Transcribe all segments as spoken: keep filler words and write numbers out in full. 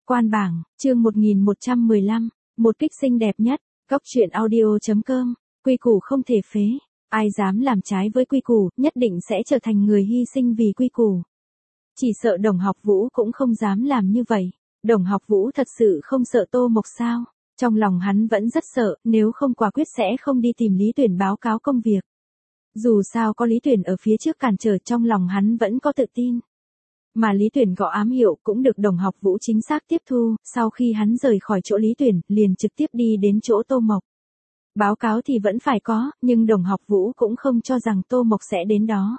Quan bảng, chương một nghìn một trăm mười lăm, một kích xinh đẹp nhất, Cốc truyện audio.com, quy củ không thể phế, ai dám làm trái với quy củ, nhất định sẽ trở thành người hy sinh vì quy củ. Chỉ sợ Đồng Học Vũ cũng không dám làm như vậy. Đồng Học Vũ thật sự không sợ Tô Mộc sao? Trong lòng hắn vẫn rất sợ, nếu không quả quyết sẽ không đi tìm Lý Tuyển báo cáo công việc. Dù sao có Lý Tuyển ở phía trước cản trở, trong lòng hắn vẫn có tự tin. Mà Lý Tuyển gõ ám hiệu cũng được Đồng Học Vũ chính xác tiếp thu, sau khi hắn rời khỏi chỗ Lý Tuyển, liền trực tiếp đi đến chỗ Tô Mộc. Báo cáo thì vẫn phải có, nhưng Đồng Học Vũ cũng không cho rằng Tô Mộc sẽ đến đó.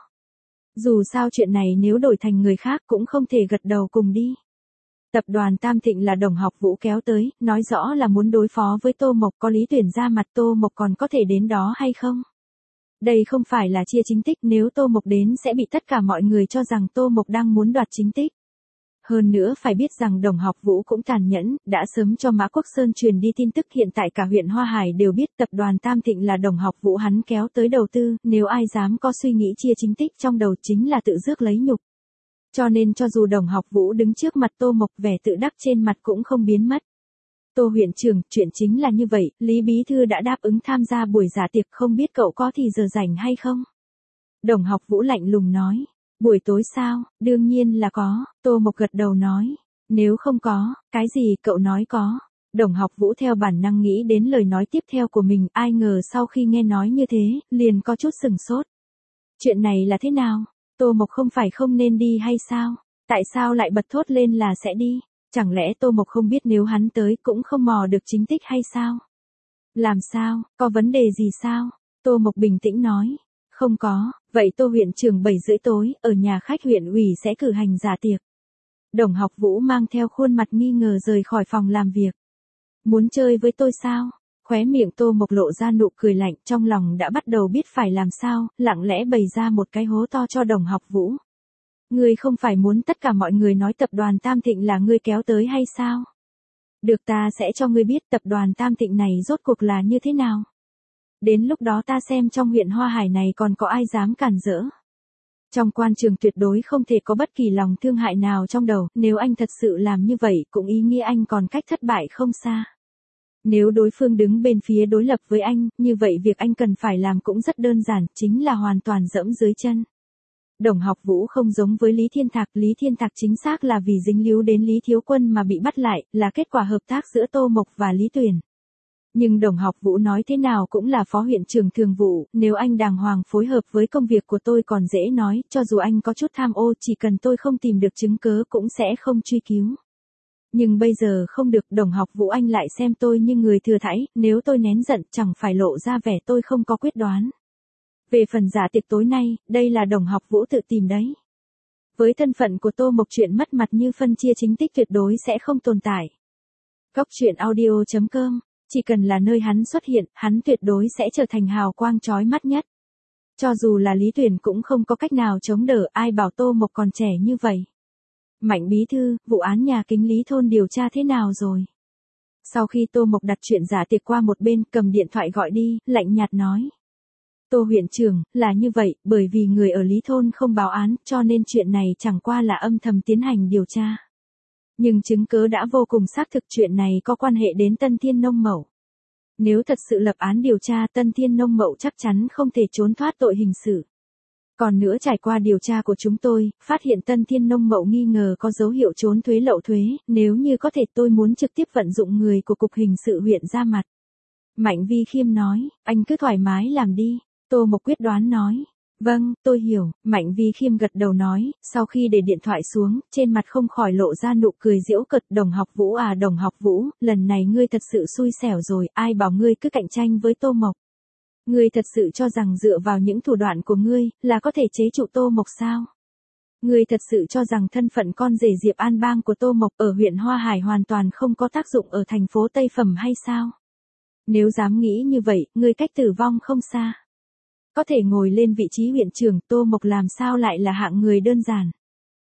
Dù sao chuyện này nếu đổi thành người khác cũng không thể gật đầu cùng đi. Tập đoàn Tam Thịnh là Đồng Học Vũ kéo tới, nói rõ là muốn đối phó với Tô Mộc, có Lý Tuyển ra mặt Tô Mộc còn có thể đến đó hay không? Đây không phải là chia chính tích, nếu Tô Mộc đến sẽ bị tất cả mọi người cho rằng Tô Mộc đang muốn đoạt chính tích. Hơn nữa phải biết rằng Đồng Học Vũ cũng tàn nhẫn, đã sớm cho Mã Quốc Sơn truyền đi tin tức, hiện tại cả huyện Hoa Hải đều biết tập đoàn Tam Thịnh là Đồng Học Vũ hắn kéo tới đầu tư, nếu ai dám có suy nghĩ chia chính tích trong đầu chính là tự rước lấy nhục. Cho nên cho dù Đồng Học Vũ đứng trước mặt Tô Mộc, vẻ tự đắc trên mặt cũng không biến mất. Tô huyện trưởng, chuyện chính là như vậy, Lý Bí Thư đã đáp ứng tham gia buổi dạ tiệc, không biết cậu có thì giờ rảnh hay không? Đồng Học Vũ lạnh lùng nói. Buổi tối sao, đương nhiên là có, Tô Mộc gật đầu nói. Nếu không có, cái gì cậu nói có. Đồng Học Vũ theo bản năng nghĩ đến lời nói tiếp theo của mình, ai ngờ sau khi nghe nói như thế, liền có chút sừng sốt. Chuyện này là thế nào? Tô Mộc không phải không nên đi hay sao? Tại sao lại bật thốt lên là sẽ đi? Chẳng lẽ Tô Mộc không biết nếu hắn tới cũng không mò được chính tích hay sao? Làm sao, có vấn đề gì sao? Tô Mộc bình tĩnh nói. Không có, vậy Tô huyện trưởng bảy rưỡi tối, ở nhà khách huyện ủy sẽ cử hành dạ tiệc. Đồng Học Vũ mang theo khuôn mặt nghi ngờ rời khỏi phòng làm việc. Muốn chơi với tôi sao? Khóe miệng Tô Mộc lộ ra nụ cười lạnh, trong lòng đã bắt đầu biết phải làm sao, lặng lẽ bày ra một cái hố to cho Đồng Học Vũ. Ngươi không phải muốn tất cả mọi người nói tập đoàn Tam Thịnh là ngươi kéo tới hay sao? Được, ta sẽ cho ngươi biết tập đoàn Tam Thịnh này rốt cuộc là như thế nào. Đến lúc đó ta xem trong huyện Hoa Hải này còn có ai dám cản rỡ. Trong quan trường tuyệt đối không thể có bất kỳ lòng thương hại nào trong đầu, nếu anh thật sự làm như vậy cũng ý nghĩa anh còn cách thất bại không xa. Nếu đối phương đứng bên phía đối lập với anh, như vậy việc anh cần phải làm cũng rất đơn giản, chính là hoàn toàn dẫm dưới chân. Đồng Học Vũ không giống với Lý Thiên Thạc, Lý Thiên Thạc chính xác là vì dính líu đến Lý Thiếu Quân mà bị bắt lại, là kết quả hợp tác giữa Tô Mộc và Lý Tuyển. Nhưng Đồng Học Vũ nói thế nào cũng là phó huyện trưởng thường vụ, nếu anh đàng hoàng phối hợp với công việc của tôi còn dễ nói, cho dù anh có chút tham ô, chỉ cần tôi không tìm được chứng cớ cũng sẽ không truy cứu. Nhưng bây giờ không được, Đồng Học Vũ anh lại xem tôi như người thừa thãi, nếu tôi nén giận chẳng phải lộ ra vẻ tôi không có quyết đoán. Về phần dạ tiệc tối nay, đây là Đồng Học Vũ tự tìm đấy. Với thân phận của Tô Mộc, chuyện mất mặt như phân chia chính tích tuyệt đối sẽ không tồn tại. Cốc truyện audio.com, chỉ cần là nơi hắn xuất hiện, hắn tuyệt đối sẽ trở thành hào quang chói mắt nhất. Cho dù là Lý Tuyển cũng không có cách nào chống đỡ, ai bảo Tô Mộc còn trẻ như vậy. Mạnh Bí Thư, vụ án nhà Kính Lý thôn điều tra thế nào rồi? Sau khi Tô Mộc đặt chuyện giả tiệc qua một bên, cầm điện thoại gọi đi, lạnh nhạt nói. Tô huyện trưởng, là như vậy, bởi vì người ở Lý thôn không báo án, cho nên chuyện này chẳng qua là âm thầm tiến hành điều tra. Nhưng chứng cứ đã vô cùng xác thực, chuyện này có quan hệ đến Tân Thiên Nông Mậu. Nếu thật sự lập án điều tra, Tân Thiên Nông Mậu chắc chắn không thể trốn thoát tội hình sự. Còn nữa, trải qua điều tra của chúng tôi, phát hiện Tân Thiên Nông Mậu nghi ngờ có dấu hiệu trốn thuế lậu thuế, nếu như có thể tôi muốn trực tiếp vận dụng người của Cục Hình sự huyện ra mặt. Mạnh Vi Khiêm nói, anh cứ thoải mái làm đi, Tô Mộc quyết đoán nói. Vâng, tôi hiểu, Mạnh Vi Khiêm gật đầu nói, sau khi để điện thoại xuống, trên mặt không khỏi lộ ra nụ cười giễu cợt. Đồng Học Vũ à, Đồng Học Vũ, lần này ngươi thật sự xui xẻo rồi, ai bảo ngươi cứ cạnh tranh với Tô Mộc. Ngươi thật sự cho rằng dựa vào những thủ đoạn của ngươi, là có thể chế trụ Tô Mộc sao? Ngươi thật sự cho rằng thân phận con rể Diệp An Bang của Tô Mộc ở huyện Hoa Hải hoàn toàn không có tác dụng ở thành phố Tây Phẩm hay sao? Nếu dám nghĩ như vậy, ngươi cách tử vong không xa. Có thể ngồi lên vị trí huyện trưởng, Tô Mộc làm sao lại là hạng người đơn giản.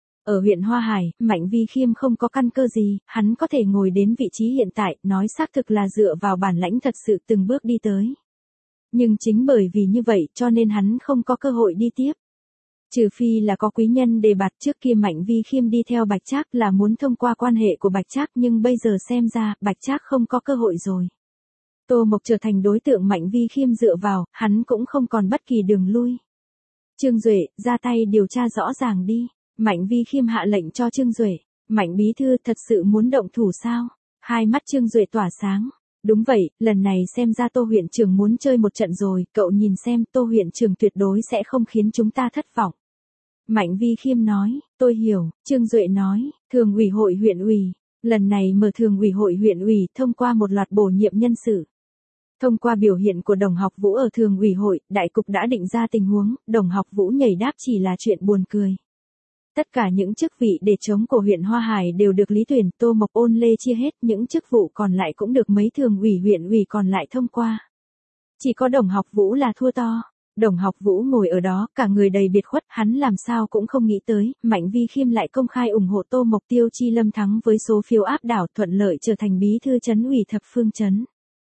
Ở huyện Hoa Hải, Mạnh Vi Khiêm không có căn cơ gì, hắn có thể ngồi đến vị trí hiện tại, nói xác thực là dựa vào bản lãnh thật sự từng bước đi tới. Nhưng chính bởi vì như vậy cho nên hắn không có cơ hội đi tiếp. Trừ phi là có quý nhân đề bạt. Trước kia Mạnh Vi Khiêm đi theo Bạch Trác là muốn thông qua quan hệ của Bạch Trác, nhưng bây giờ xem ra Bạch Trác không có cơ hội rồi. Tô Mộc trở thành đối tượng Mạnh Vi Khiêm dựa vào, hắn cũng không còn bất kỳ đường lui. Trương Duệ, ra tay điều tra rõ ràng đi. Mạnh Vi Khiêm hạ lệnh cho Trương Duệ. Mạnh bí thư thật sự muốn động thủ sao? Hai mắt Trương Duệ tỏa sáng. Đúng vậy, lần này xem ra Tô huyện trưởng muốn chơi một trận rồi, cậu nhìn xem, Tô huyện trưởng tuyệt đối sẽ không khiến chúng ta thất vọng. Mạnh Vi Khiêm nói, tôi hiểu. Trương Duệ nói, thường ủy hội huyện ủy. Lần này mở thường ủy hội huyện ủy thông qua một loạt bổ nhiệm nhân sự. Thông qua biểu hiện của Đồng Học Vũ ở thường ủy hội, đại cục đã định ra tình huống, Đồng Học Vũ nhảy đáp chỉ là chuyện buồn cười. Tất cả những chức vị để chống của huyện Hoa Hải đều được lý tuyển, Tô Mộc ôn lê chia hết, những chức vụ còn lại cũng được mấy thường ủy huyện ủy còn lại thông qua. Chỉ có Đồng Học Vũ là thua to. Đồng Học Vũ ngồi ở đó, cả người đầy biệt khuất, hắn làm sao cũng không nghĩ tới, Mạnh Vi Khiêm lại công khai ủng hộ Tô Mộc. Tiêu Chi Lâm thắng với số phiếu áp đảo, thuận lợi trở thành bí thư trấn ủy thập phương trấn.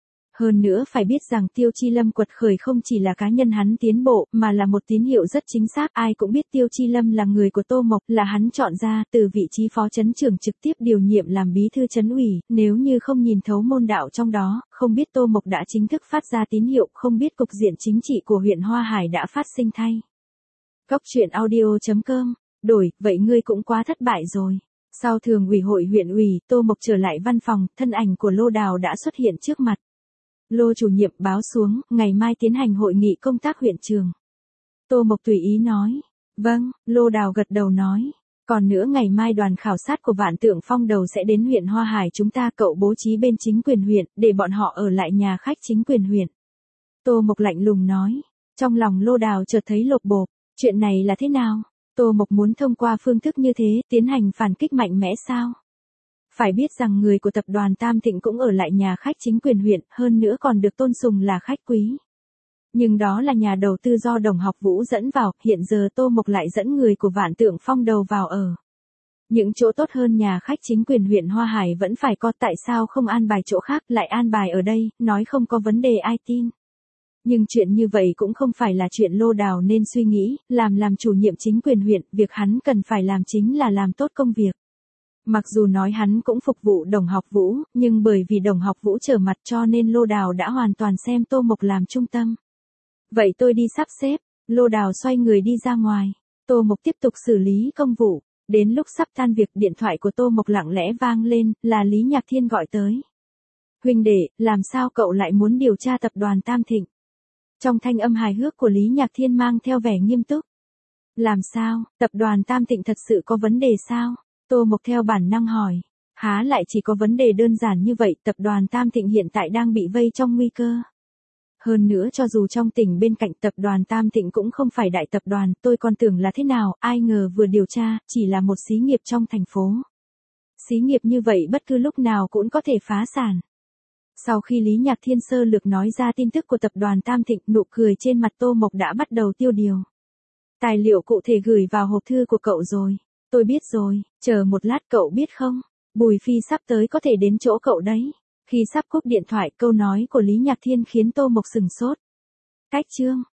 Hơn nữa phải biết rằng Tiêu Chi Lâm quật khởi không chỉ là cá nhân hắn tiến bộ, mà là một tín hiệu rất chính xác. Ai cũng biết Tiêu Chi Lâm là người của Tô Mộc, là hắn chọn ra, từ vị trí phó trấn trưởng trực tiếp điều nhiệm làm bí thư trấn ủy. Nếu như không nhìn thấu môn đạo trong đó, không biết Tô Mộc đã chính thức phát ra tín hiệu, không biết cục diện chính trị của huyện Hoa Hải đã phát sinh thay. Góc truyện audio chấm com. Đổi, vậy ngươi cũng quá thất bại rồi. Sau thường ủy hội huyện ủy, Tô Mộc trở lại văn phòng, thân ảnh của Lô Đào đã xuất hiện trước mặt. Lô chủ nhiệm báo xuống, ngày mai tiến hành hội nghị công tác huyện trường. Tô Mộc tùy ý nói. Vâng, Lô Đào gật đầu nói. Còn nữa ngày mai đoàn khảo sát của Vạn Tượng Phong đầu sẽ đến huyện Hoa Hải chúng ta, cậu bố trí bên chính quyền huyện, để bọn họ ở lại nhà khách chính quyền huyện. Tô Mộc lạnh lùng nói. Trong lòng Lô Đào chợt thấy lột bột. Chuyện này là thế nào? Tô Mộc muốn thông qua phương thức như thế, tiến hành phản kích mạnh mẽ sao? Phải biết rằng người của tập đoàn Tam Thịnh cũng ở lại nhà khách chính quyền huyện, hơn nữa còn được tôn sùng là khách quý. Nhưng đó là nhà đầu tư do Đồng Học Vũ dẫn vào, hiện giờ Tô Mộc lại dẫn người của Vạn Tượng Phong đầu vào ở. Những chỗ tốt hơn nhà khách chính quyền huyện Hoa Hải vẫn phải có, tại sao không an bài chỗ khác, lại an bài ở đây, nói không có vấn đề ai tin. Nhưng chuyện như vậy cũng không phải là chuyện Lô Đào nên suy nghĩ, làm làm chủ nhiệm chính quyền huyện, việc hắn cần phải làm chính là làm tốt công việc. Mặc dù nói hắn cũng phục vụ Đồng Học Vũ, nhưng bởi vì Đồng Học Vũ trở mặt cho nên Lô Đào đã hoàn toàn xem Tô Mộc làm trung tâm. Vậy tôi đi sắp xếp. Lô Đào xoay người đi ra ngoài. Tô Mộc tiếp tục xử lý công vụ. Đến lúc sắp tan việc, điện thoại của Tô Mộc lặng lẽ vang lên, là Lý Nhạc Thiên gọi tới. Huynh đệ, làm sao cậu lại muốn điều tra tập đoàn Tam Thịnh? Trong thanh âm hài hước của Lý Nhạc Thiên mang theo vẻ nghiêm túc. Làm sao, tập đoàn Tam Thịnh thật sự có vấn đề sao? Tô Mộc theo bản năng hỏi. Há lại chỉ có vấn đề đơn giản như vậy, tập đoàn Tam Thịnh hiện tại đang bị vây trong nguy cơ. Hơn nữa cho dù trong tỉnh bên cạnh, tập đoàn Tam Thịnh cũng không phải đại tập đoàn, tôi còn tưởng là thế nào, ai ngờ vừa điều tra, chỉ là một xí nghiệp trong thành phố. Xí nghiệp như vậy bất cứ lúc nào cũng có thể phá sản. Sau khi Lý Nhạc Thiên sơ lược nói ra tin tức của tập đoàn Tam Thịnh, nụ cười trên mặt Tô Mộc đã bắt đầu tiêu điều. Tài liệu cụ thể gửi vào hộp thư của cậu rồi. Tôi biết rồi, chờ một lát, cậu biết không? Bùi Phi sắp tới có thể đến chỗ cậu đấy. Khi sắp cúp điện thoại, câu nói của Lý Nhạc Thiên khiến Tô Mộc sừng sốt. Cách chương.